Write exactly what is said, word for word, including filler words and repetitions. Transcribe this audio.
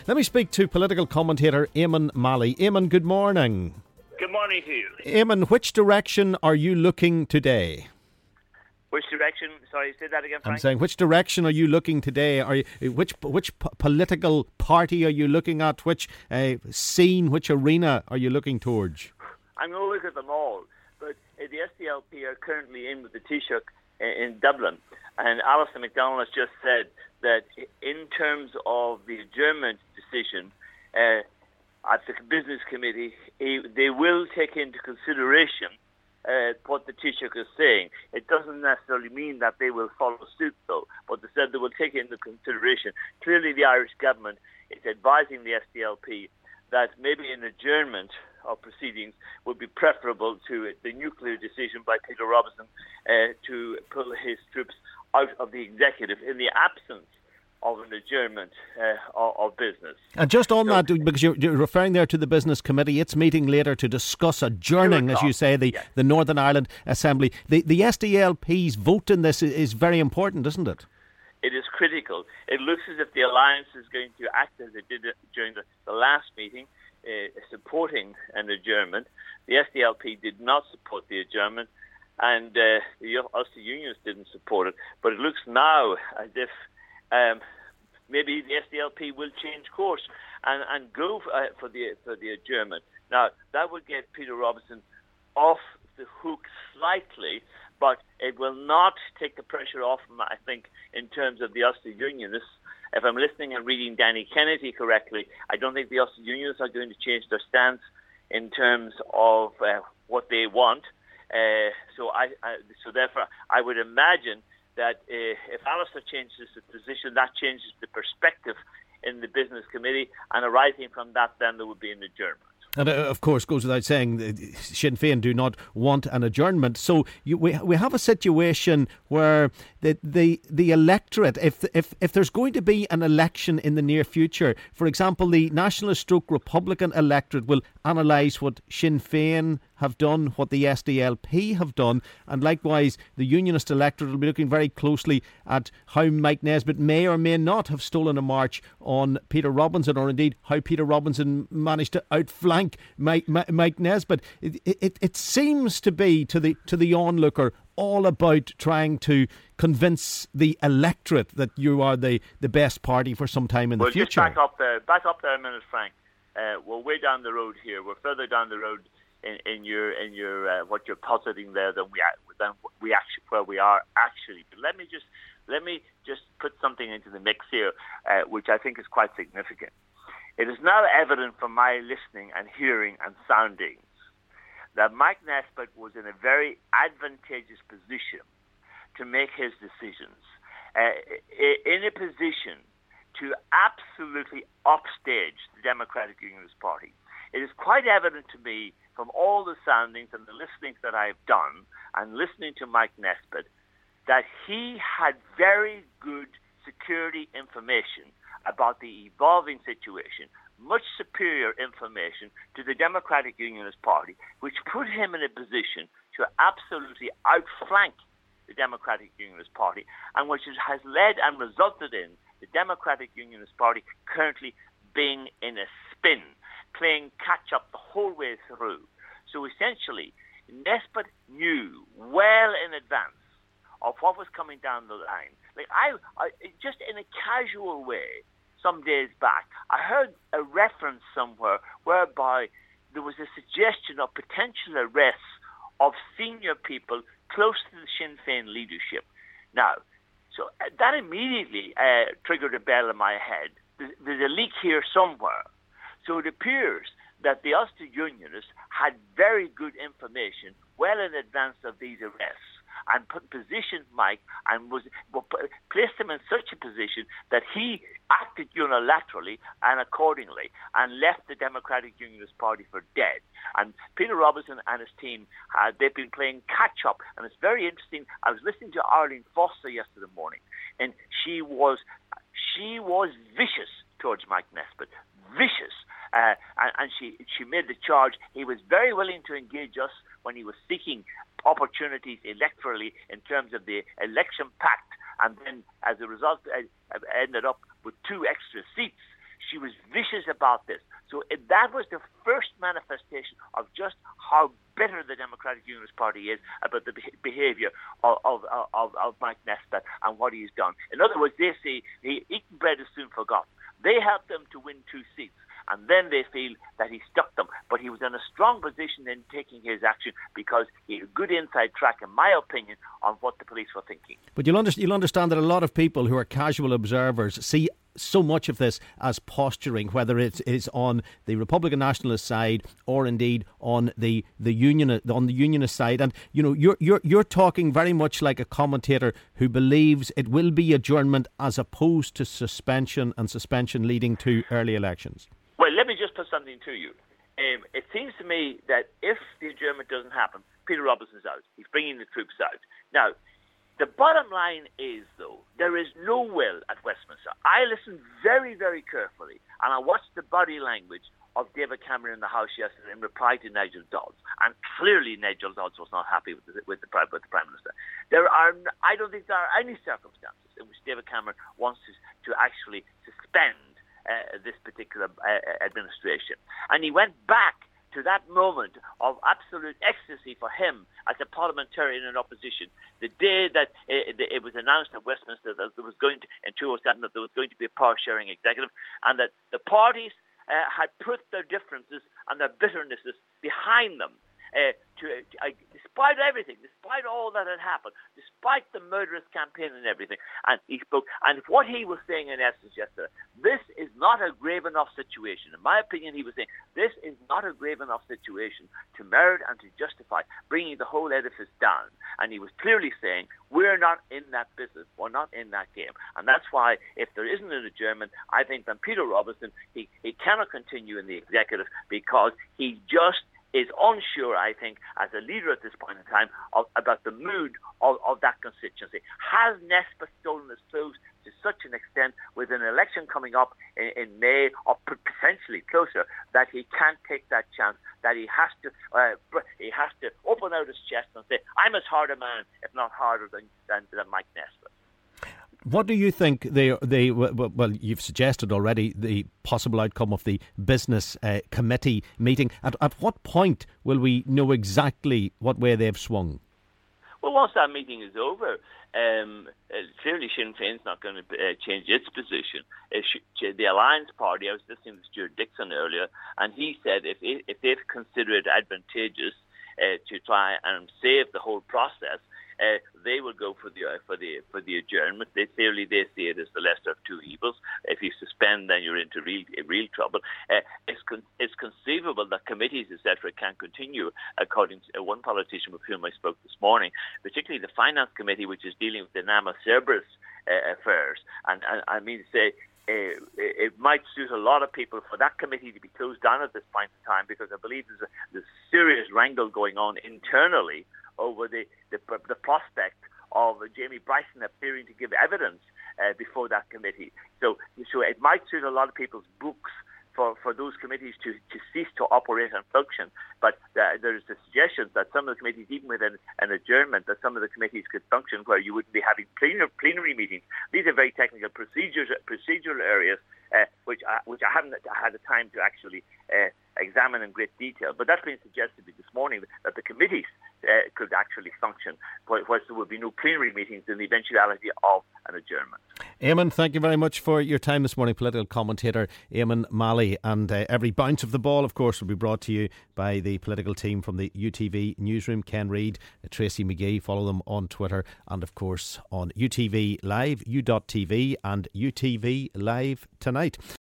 Let me speak to political commentator Eamon Malley. Eamon, good morning. Good morning to you. Eamon, which direction are you looking today? Which direction? Sorry, say that again, Frank. I'm saying, which direction are you looking today? Are you, which which p- political party are you looking at? Which uh, scene, which arena are you looking towards? I'm going to look at them all. But uh, the S D L P are currently in with the Taoiseach uh, in Dublin. And Alistair MacDonald has just said that in terms of the adjournment decision uh, at the Business Committee, he, they will take into consideration Uh, what the Taoiseach is saying. It doesn't necessarily mean that they will follow suit, though, but they said they will take it into consideration. Clearly, the Irish government is advising the S D L P that maybe an adjournment of proceedings would be preferable to the nuclear decision by Peter Robinson uh, to pull his troops out of the executive in the absence of an adjournment uh, of, of business. And just on so, that, because you're, you're referring there to the Business Committee, it's meeting later to discuss adjourning, as you say, the, yes. the Northern Ireland Assembly. The, the S D L P's vote in this is very important, isn't it? It is critical. It looks as if the alliance is going to act as it did during the, the last meeting, uh, supporting an adjournment. The S D L P did not support the adjournment, and uh, the Ulster Unionists didn't support it. But it looks now as if Um, maybe the S D L P will change course and, and go for, uh, for the for the adjournment. Now, that would get Peter Robinson off the hook slightly, but it will not take the pressure off him, I think, in terms of the Ulster Unionists. If I'm listening and reading Danny Kennedy correctly, I don't think the Ulster Unionists are going to change their stance in terms of uh, what they want. Uh, so, I, I, so therefore, I would imagine that uh, if Alistair changes the position, that changes the perspective in the Business Committee, and arising from that, then there would be an adjournment. And uh, of course, goes without saying, uh, Sinn Féin do not want an adjournment. So you, we we have a situation where the the, the electorate, if if if there's going to be an election in the near future, for example, the Nationalist stroke Republican electorate will analyse what Sinn Féin have done, what the S D L P have done, and likewise the Unionist electorate will be looking very closely at how Mike Nesbitt may or may not have stolen a march on Peter Robinson, or indeed how Peter Robinson managed to outflank Mike, Mike Nesbitt. It, it, it seems to be to the to the onlooker all about trying to convince the electorate that you are the, the best party for some time in well, the future. Just back up there, back up there a minute, Frank. Uh, we're way down the road here. We're further down the road in, in your in your uh, what you're positing there than we than we actually where we are actually. But let me just let me just put something into the mix here, uh, which I think is quite significant. It is now evident from my listening and hearing and soundings that Mike Nesbitt was in a very advantageous position to make his decisions, uh, in a position to absolutely upstage the Democratic Unionist Party. It is quite evident to me from all the soundings and the listenings that I've done and listening to Mike Nesbitt that he had very good security information about the evolving situation, much superior information to the Democratic Unionist Party, which put him in a position to absolutely outflank the Democratic Unionist Party, and which has led and resulted in the Democratic Unionist Party currently being in a spin, playing catch-up the whole way through. So essentially, Nesbitt knew well in advance of what was coming down the line. Like I, I just in a casual way, some days back, I heard a reference somewhere whereby there was a suggestion of potential arrests of senior people close to the Sinn Féin leadership. Now, so that immediately uh, triggered a bell in my head. There's, there's a leak here somewhere. So it appears that the Ulster Unionists had very good information well in advance of these arrests, and put, positioned Mike and was placed him in such a position that he acted unilaterally and accordingly and left the Democratic Unionist Party for dead. And Peter Robinson and his team, uh, they've been playing catch-up, and it's very interesting. I was listening to Arlene Foster yesterday morning, and she was she was vicious towards Mike Nesbitt, vicious. Uh, and, and she she made the charge. He was very willing to engage us when he was seeking opportunities electorally in terms of the election pact, and then as a result uh, ended up with two extra seats. She was vicious about this. So if that was the first manifestation of just how bitter the Democratic Unionist Party is about the behaviour of, of, of, of Mike Nesbitt and what he's done. In other words, they say he eaten bread is soon forgotten. They helped them to win two seats, and then they feel that he stuck them. But he was in a strong position in taking his action because he had a good inside track, in my opinion, on what the police were thinking. But you'll, under- you'll understand that a lot of people who are casual observers see so much of this as posturing, whether it is on the Republican Nationalist side or indeed on the the union on the unionist side. And you know, you're you're you're talking very much like a commentator who believes it will be adjournment as opposed to suspension, and suspension leading to early elections. Well, let me just put something to you. Um, it seems to me that if the adjournment doesn't happen, Peter Robinson's out. He's bringing the troops out. Now, the bottom line is, though, there is no will at Westminster. I listened very, very carefully, and I watched the body language of David Cameron in the House yesterday in reply to Nigel Dodds, and clearly Nigel Dodds was not happy with the, with the, with the Prime Minister. There are, I don't think there are any circumstances in which David Cameron wants to, to actually suspend uh, this particular uh, administration. And he went back to that moment of absolute ecstasy for him as a parliamentarian in opposition, the day that it, it was announced at Westminster that there was going to, in two thousand seven, that there was going to be a power-sharing executive, and that the parties uh, had put their differences and their bitternesses behind them. Uh, to, uh, despite everything, despite all that had happened, despite the murderous campaign and everything, and he spoke, and what he was saying in essence yesterday, this is not a grave enough situation. In my opinion, he was saying, this is not a grave enough situation to merit and to justify bringing the whole edifice down. And he was clearly saying, we're not in that business, we're not in that game. And that's why, if there isn't an adjournment, I think that Peter Robinson, he, he cannot continue in the executive because he just is unsure, I think, as a leader at this point in time, of, about the mood of, of that constituency. Has Nesbitt stolen his clothes to such an extent, with an election coming up in, in May, or potentially closer, that he can't take that chance, that he has to uh, he has to open out his chest and say, I'm as hard a man, if not harder, than, than, than Mike Nesbitt. What do you think they they well, you've suggested already the possible outcome of the business uh, committee meeting. At, at what point will we know exactly what way they've swung? Well, once that meeting is over, um, uh, clearly Sinn Féin's not going to uh, change its position. Uh, sh- the Alliance Party, I was listening to Stuart Dixon earlier, and he said if it, if they've considered it advantageous uh, to try and save the whole process, Uh, they will go for the uh, for the for the adjournment. They clearly they see it as the lesser of two evils. If you suspend, then you're into real real trouble. Uh, it's con- it's conceivable that committees, et cetera, can continue. According to uh, one politician with whom I spoke this morning, particularly the Finance Committee, which is dealing with the Nama Cerberus uh, affairs, and, and I mean say. Uh, it might suit a lot of people for that committee to be closed down at this point in time, because I believe there's a, there's serious wrangle going on internally over the, the, the prospect of Jamie Bryson appearing to give evidence uh, before that committee. So, so it might suit a lot of people's books for, for those committees to, to cease to operate and function. But uh, there's the suggestion that some of the committees, even with an, an adjournment, that some of the committees could function where you wouldn't be having plenary, plenary meetings. These are very technical procedures, procedural areas, uh, which, I, which I haven't had the time to actually uh, examine in great detail. But that's been suggested this morning, that the committees uh, could actually function, whereas there would be no plenary meetings in the eventuality of an adjournment. Eamon, thank you very much for your time this morning. Political commentator Eamon Malley. And uh, every bounce of the ball, of course, will be brought to you by the political team from the U T V newsroom. Ken Reid, uh, Tracy McGee. Follow them on Twitter and, of course, on U T V Live, u dot t v and U T V Live tonight.